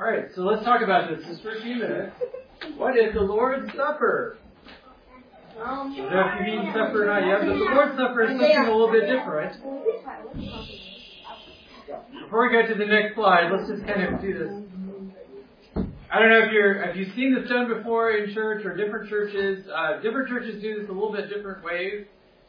Alright, so let's talk about this just for a few minutes. What is the Lord's Supper? I don't know if you've eaten supper or not yet, but the Lord's Supper is something a little bit different. Before we go to the next slide, let's just kind of do this. I don't know if you've seen this done before in church or different churches. Different churches do this a little bit different ways.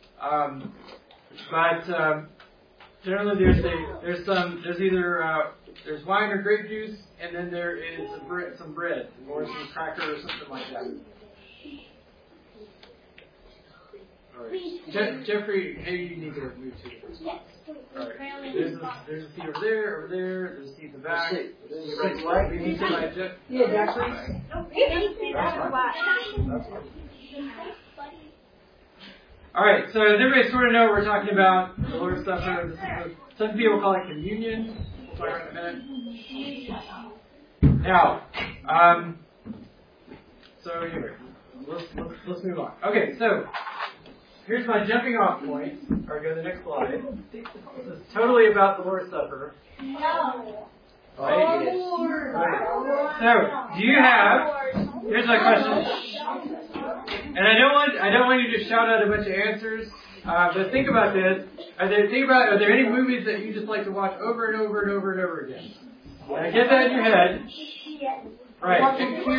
But generally there's either there's wine or grape juice, and then there is some bread or some cracker or something like that. All right. Jeffrey, maybe you need to move to it. All right. There's a seat over there. There's a seat in the back. We need to buy Jeff. Yeah, Jeffrey. That's fine. All right. So does everybody sort of know what we're talking about? The Lord's Supper. Some people call it communion. We'll talk about it in a minute. Now, so anyway, let's move on. Okay, so here's my jumping off point. Or go to the next slide. This is totally about the Lord's Supper. No. Right? So, do you have? Here's my question. And I don't want you to shout out a bunch of answers. But think about this. Are there any movies that you just like to watch over and over and over and over again? Now get that in your head. Right.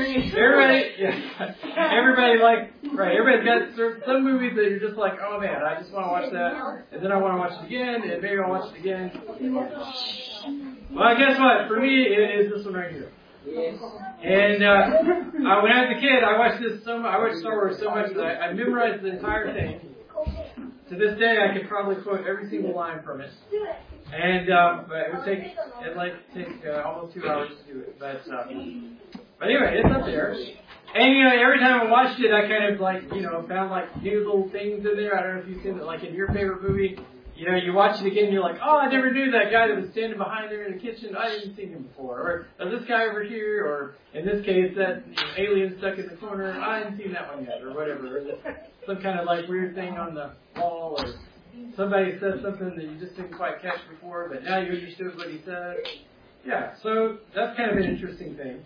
Everybody's got some movies that you're just like, oh man, I just want to watch that, and then I want to watch it again, and maybe I'll watch it again. Well, guess what? For me, it is this one right here. And when I was a kid, I watched Star Wars so much that I memorized the entire thing. To this day, I could probably quote every single line from it. And but it would take almost 2 hours to do it. But anyway, it's up there. And every time I watched it, I kind of found new little things in there. I don't know if you've seen it, like in your favorite movie. You watch it again and you're like, oh, I never knew that guy that was standing behind there in the kitchen. I didn't see him before. Or this guy over here. Or in this case, that alien stuck in the corner. I hadn't seen that one yet. Or whatever. Or some kind of weird thing on the wall. Or somebody said something that you just didn't quite catch before, but now you understood what he said. Yeah, so that's kind of an interesting thing.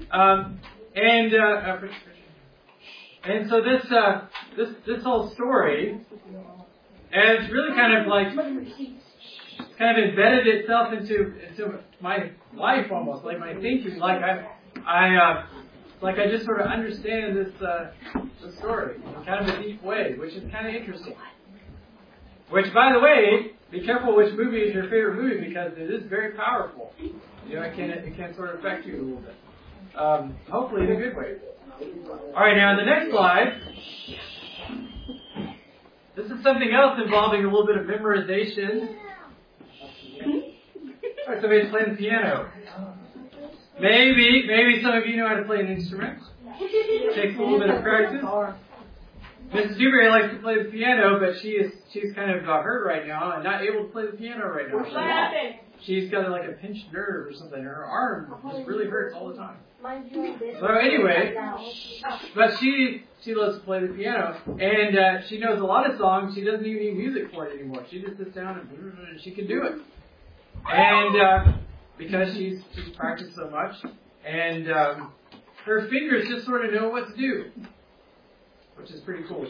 And so this whole story, and it's really kind of embedded itself into my life almost, like my thinking. I just sort of understand this story in kind of a deep way, which is kind of interesting. Which, by the way, be careful which movie is your favorite movie, because it is very powerful. It can sort of affect you a little bit. Hopefully in a good way. Alright, now on the next slide, this is something else involving a little bit of memorization. Alright, somebody's playing the piano. Maybe some of you know how to play an instrument. It takes a little bit of practice. Mrs. Dewberry likes to play the piano, but she's kind of hurt right now and not able to play the piano right now. What happened? She's got a pinched nerve or something. Her arm just really hurts all the time. So anyway, but she loves to play the piano, and she knows a lot of songs. She doesn't even need music for it anymore. She just sits down and she can do it. And because she's practiced so much, and her fingers just sort of know what to do, which is pretty cool.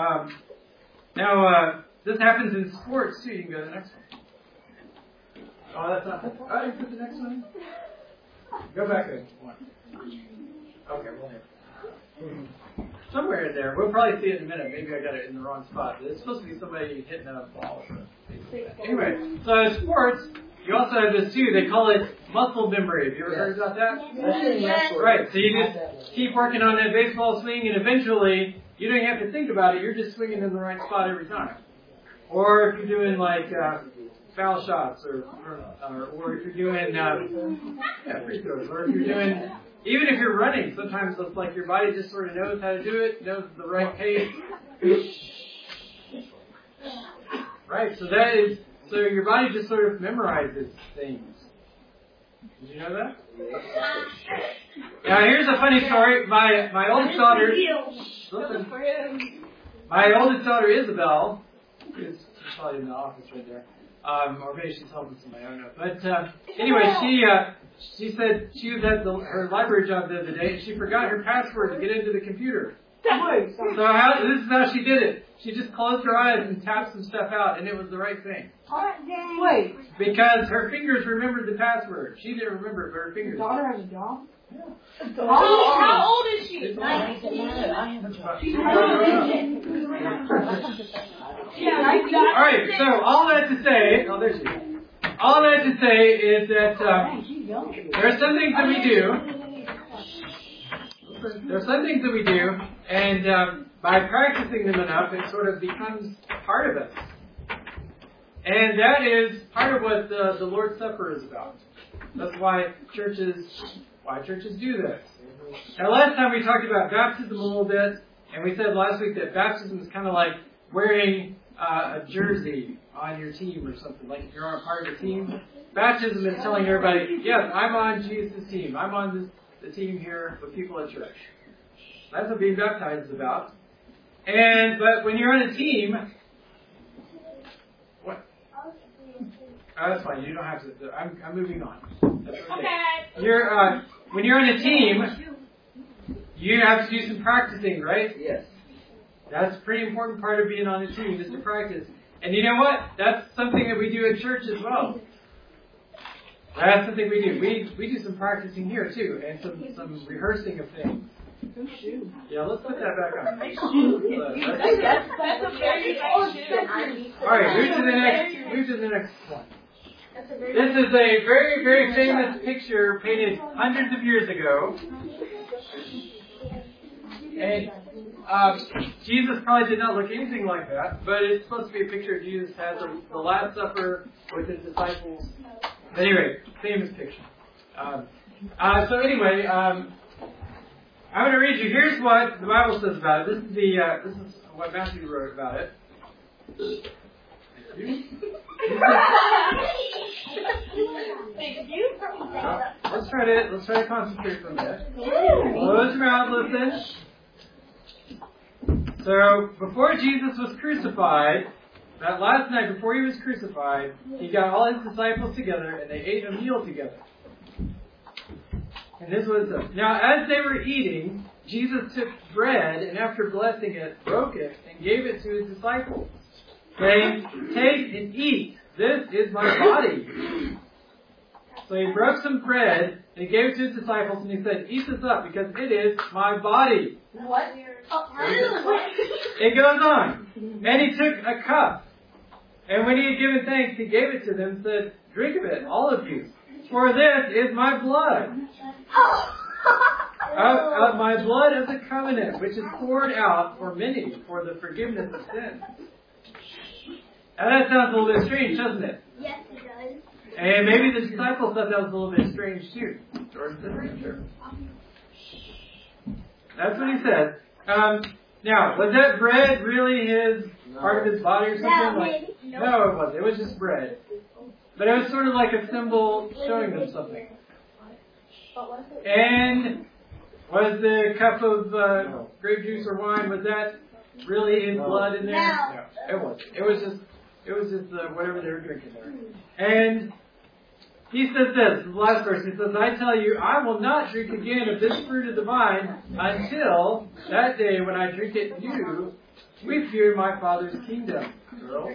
Now, this happens in sports too. You can go to the next one. Oh, that's not. Oh, you put the next one. Go back there. One. Okay, well here. Somewhere in there. We'll probably see it in a minute. Maybe I got it in the wrong spot. It's supposed to be somebody hitting a ball. Anyway, so in sports, you also have this too. They call it muscle memory. Have you ever heard about that? Yes. Right. So you just keep working on that baseball swing, and eventually you don't have to think about it. You're just swinging in the right spot every time. Or if you're doing foul shots, or if you're doing free throws, or if you're doing, even if you're running, sometimes it's like your body just sort of knows how to do it, knows the right pace. Right. So your body just sort of memorizes things. Did you know that? Now here's a funny story. My oldest daughter. Listen. My oldest daughter Isabel, she's probably in the office right there. Or maybe she's helping somebody, I don't know. But anyway, she said she was at her library job the other day, and she forgot her password to get into the computer. So this is how she did it. She just closed her eyes and tapped some stuff out, and it was the right thing. Wait. Because her fingers remembered the password. She didn't remember it, but her fingers. Your daughter has a job? Yeah. How old is she? She's Alright, so all that to say, all that to say is that there are some things that we do. There are some things that we do, and by practicing them enough, it sort of becomes part of us. And that is part of what the Lord's Supper is about. That's why churches do this. Now, last time we talked about baptism a little bit, and we said last week that baptism is kind of like wearing a jersey on your team or something. Like if you're on a part of a team, baptism is telling everybody, yes, I'm on Jesus' team. I'm on the team here with people at church. That's what being baptized is about. But when you're on a team, what? Oh, that's fine. You don't have to. I'm moving on. That's okay. When you're on a team, you have to do some practicing, right? Yes. That's a pretty important part of being on a team, is to practice. And you know what? That's something that we do at church as well. That's something we do. We do some practicing here too, and some rehearsing of things. Yeah, let's put that back on. All right, move to the next one. This is a very, very famous picture painted hundreds of years ago. And Jesus probably did not look anything like that, but it's supposed to be a picture of Jesus as the Last Supper with his disciples. Anyway, famous picture. So anyway, I'm going to read you. Here's what the Bible says about it. This is what Matthew wrote about it. Let's try to concentrate for a minute. Close your mouth, listen. So, before Jesus was crucified, that last night before he was crucified, he got all his disciples together and they ate a meal together. And this was now, as they were eating, Jesus took bread and after blessing it, broke it and gave it to his disciples, saying, "Take and eat. This is my body." So he broke some bread and he gave it to his disciples and he said, "Eat this up because it is my body." What? It goes on. And he took a cup. And when he had given thanks, he gave it to them and said, "Drink of it, all of you. For this is my blood. Of my blood of the covenant, which is poured out for many for the forgiveness of sins." Now that sounds a little bit strange, doesn't it? Yes, it does. And maybe the disciples thought that was a little bit strange too. George said, "Sure." That's what he said. Now, was that bread really part of his body or something? No, it wasn't. It was just bread. But it was sort of like a symbol showing them something. And was the cup of grape juice or wine, was that really his blood in there? No, it wasn't. It was just whatever they were drinking there. And he says this, the last verse, he says, "I tell you, I will not drink again of this fruit of the vine until that day when I drink it new with you in my Father's kingdom." Girls.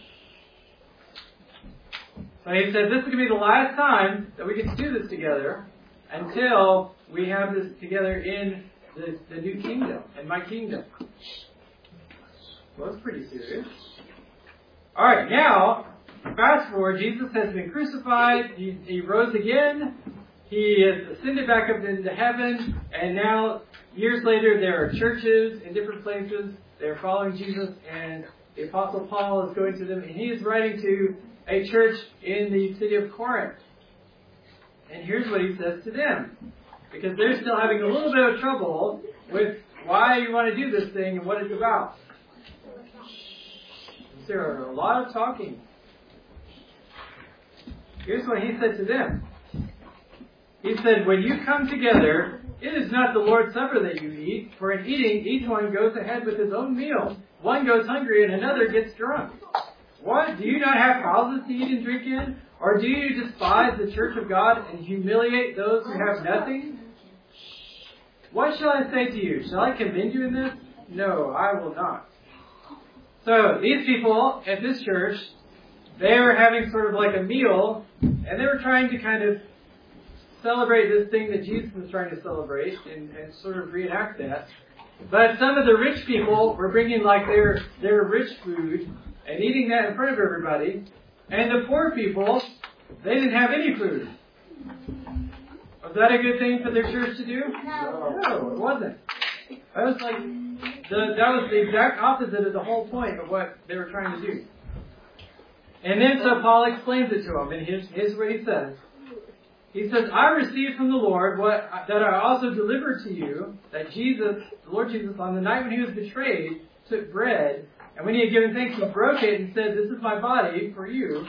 So he said, this is going to be the last time that we get to do this together until we have this together in the new kingdom, in my kingdom. Well, that's pretty serious. Alright, now, fast forward, Jesus has been crucified, he rose again, he has ascended back up into heaven, and now, years later, there are churches in different places, they're following Jesus, and the Apostle Paul is going to them, and he is writing to a church in the city of Corinth. And here's what he says to them, because they're still having a little bit of trouble with why you want to do this thing and what it's about. There are a lot of talking. Here's what he said to them. He said, "When you come together, it is not the Lord's Supper that you eat, for in eating, each one goes ahead with his own meal. One goes hungry and another gets drunk. What? Do you not have houses to eat and drink in? Or do you despise the church of God and humiliate those who have nothing? What shall I say to you? Shall I commend you in this? No, I will not. So, these people at this church, they were having sort of like a meal, and they were trying to kind of celebrate this thing that Jesus was trying to celebrate and sort of reenact that. But some of the rich people were bringing like their rich food and eating that in front of everybody. And the poor people, they didn't have any food. Was that a good thing for their church to do? No, it wasn't. That was like that was the exact opposite of the whole point of what they were trying to do. And then so Paul explains it to them, and here's what he says. He says, I received from the Lord that I also delivered to you, that Jesus, the Lord Jesus, on the night when he was betrayed, took bread, and when he had given thanks, he broke it and said, this is my body for you.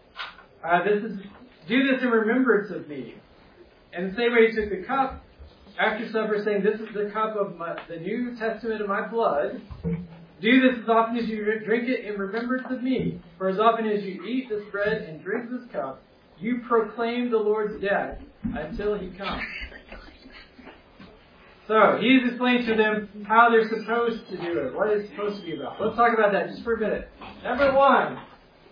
Do this in remembrance of me. And the same way he took the cup after supper, saying, this is the cup of the New Testament of my blood. Do this as often as you drink it in remembrance of me. For as often as you eat this bread and drink this cup, you proclaim the Lord's death until he comes. So, he's explaining to them how they're supposed to do it, what it's supposed to be about. Let's talk about that just for a minute. Number 1,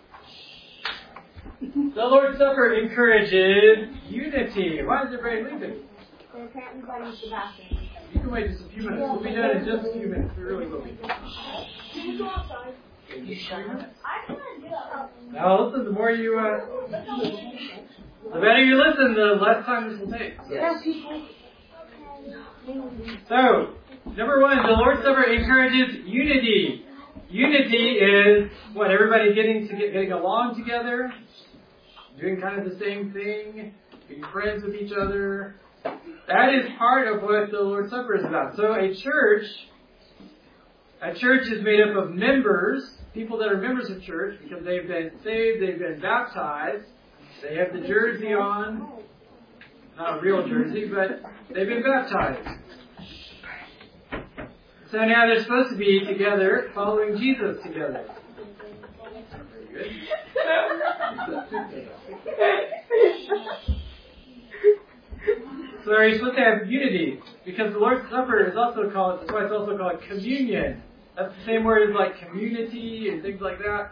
the Lord's Supper encourages unity. Why is everybody leaving? You can wait just a few minutes. We'll be done in just a few minutes. We really will be. Can you go outside? Now listen, the more you, the better you listen, the less time this will take. So, number 1, the Lord's Supper encourages unity. Unity is what? Everybody getting along together, doing kind of the same thing, being friends with each other. That is part of what the Lord's Supper is about. So a church is made up of members, people that are members of church, because they've been saved, they've been baptized, they have the jersey on, not a real jersey, but they've been baptized. So now they're supposed to be together, following Jesus together. Very good. So you're supposed to have unity, because the Lord's Supper is also called, that's why it's also called communion. That's the same word as like community and things like that.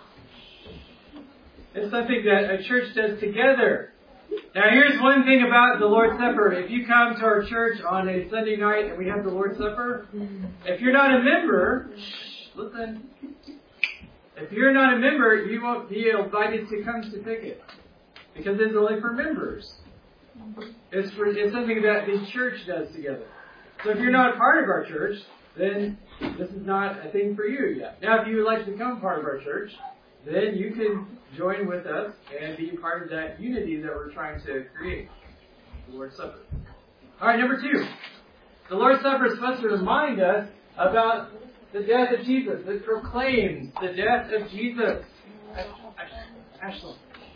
It's something that a church does together. Now here's one thing about the Lord's Supper. If you come to our church on a Sunday night and we have the Lord's Supper, if you're not a member, listen, if you're not a member, you won't be invited to come to take it, because it's only for members. It's something that the church does together. So if you're not a part of our church, then this is not a thing for you yet. Now, if you would like to become part of our church, then you can join with us and be part of that unity that we're trying to create, the Lord's Supper. All right, number 2. The Lord's Supper is supposed to remind us about the death of Jesus. It proclaims the death of Jesus. Ashley.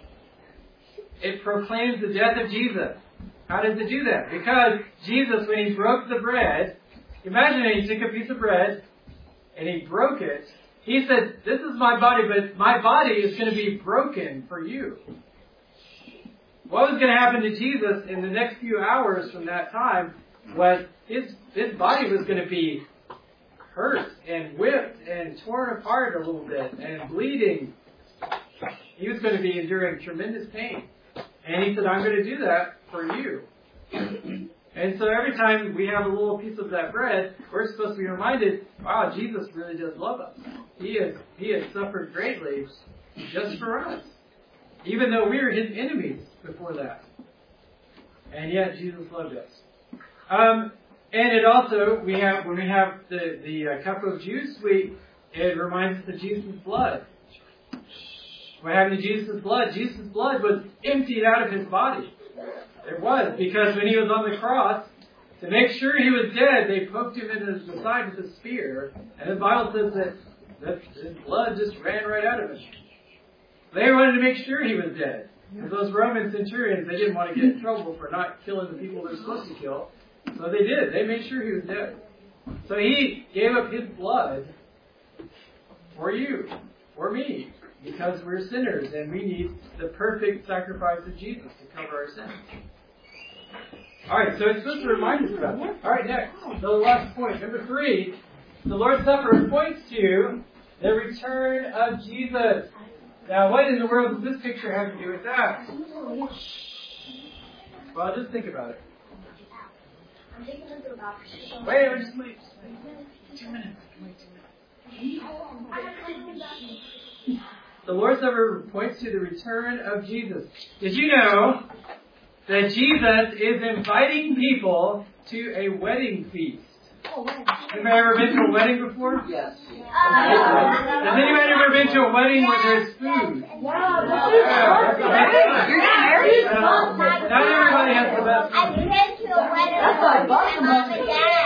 It proclaims the death of Jesus. How does it do that? Because Jesus, when he broke the bread, imagine he took a piece of bread and he broke it. He said, this is my body, but my body is going to be broken for you. What was going to happen to Jesus in the next few hours from that time was his body was going to be hurt and whipped and torn apart a little bit and bleeding. He was going to be enduring tremendous pain. And he said, I'm going to do that for you. And so every time we have a little piece of that bread, we're supposed to be reminded, wow, Jesus really does love us. He has suffered greatly just for us. Even though we were his enemies before that. And yet Jesus loved us. And it also, when we have the cup of juice, it reminds us of Jesus' blood. What happened to Jesus' blood? Jesus' blood was emptied out of his body. It was, because when he was on the cross, to make sure he was dead, they poked him in the side with a spear, and the Bible says that his blood just ran right out of him. They wanted to make sure he was dead. Because those Roman centurions, they didn't want to get in trouble for not killing the people they're supposed to kill. So they did. They made sure he was dead. So he gave up his blood for you, for me. because we're sinners and we need the perfect sacrifice of Jesus to cover our sins. Alright, so it's supposed to remind us about that. Alright, next. The last point. Number 3. The Lord's Supper points to the return of Jesus. Now, what in the world does this picture have to do with that? Well, just think about it. Wait, just wait. 2 minutes. The Lord's Supper points to the return of Jesus. Did you know that Jesus is inviting people to a wedding feast? Anybody ever been to a wedding before? Yes. Has anybody ever been to a wedding where there's food? You're not married? Not everybody has the best I've food. been to a wedding. That's why I bought with my mom and dad.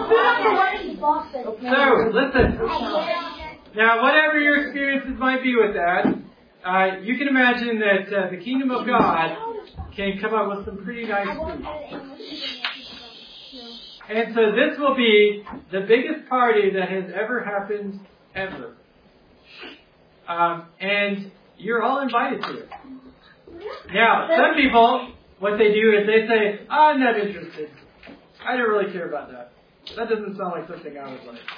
So, listen. Now, whatever your experiences might be with that, you can imagine that the kingdom of God can come up with some pretty nice food. And so this will be the biggest party that has ever happened, ever. And you're all invited to it. Now, some people, what they do is they say, I'm not interested. I don't really care about that. That doesn't sound like something I would like.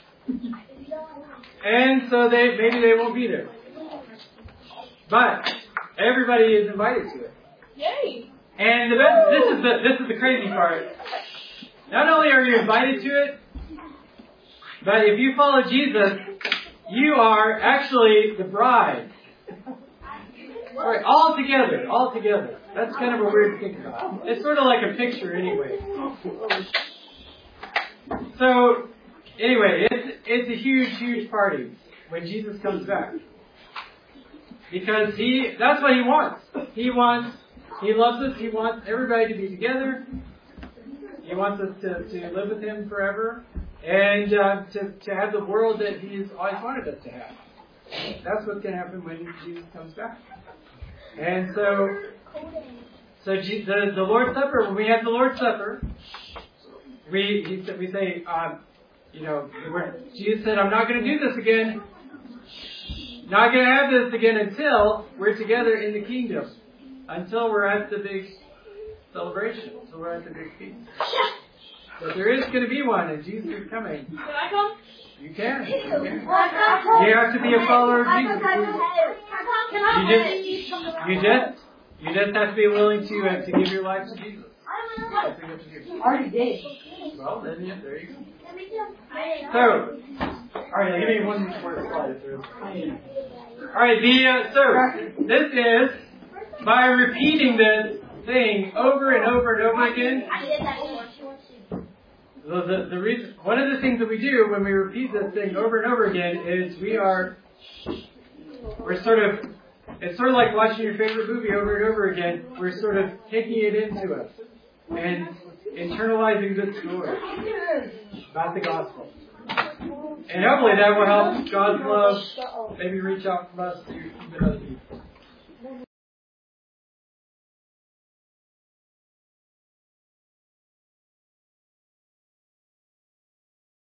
And so maybe they won't be there. But everybody is invited to it. Yay! And this is the crazy part. Not only are you invited to it, but if you follow Jesus, you are actually the bride. Alright, all together. That's kind of a weird thing about. It's sort of like a picture anyway. So, anyway, it's a huge party when Jesus comes back. Because that's what He wants. He loves us, He wants everybody to be together. He wants us to live with Him forever. And to have the world that He's always wanted us to have. That's what's going to happen when Jesus comes back. And so the Lord's Supper, when we have the Lord's Supper, we say, Jesus said, I'm not going to do this again. Not going to have this again until we're together in the kingdom. Until we're at the big celebration. Until we're at the big feast. But there is going to be one, and Jesus is coming. Can I come? You can. You have to be a follower of Jesus. You just have to be willing to give your life to Jesus. That's what you have to do. Already did. Well, then there you go. So, alright, give me one more slide through. Alright, so this is by repeating this thing over and over and over again. The reason, one of the things that we do when we repeat this thing over and over again is it's sort of like watching your favorite movie over and over again. We're sort of taking it into us and internalizing this story about the gospel. And hopefully that will help God's love maybe reach out from us to even other people.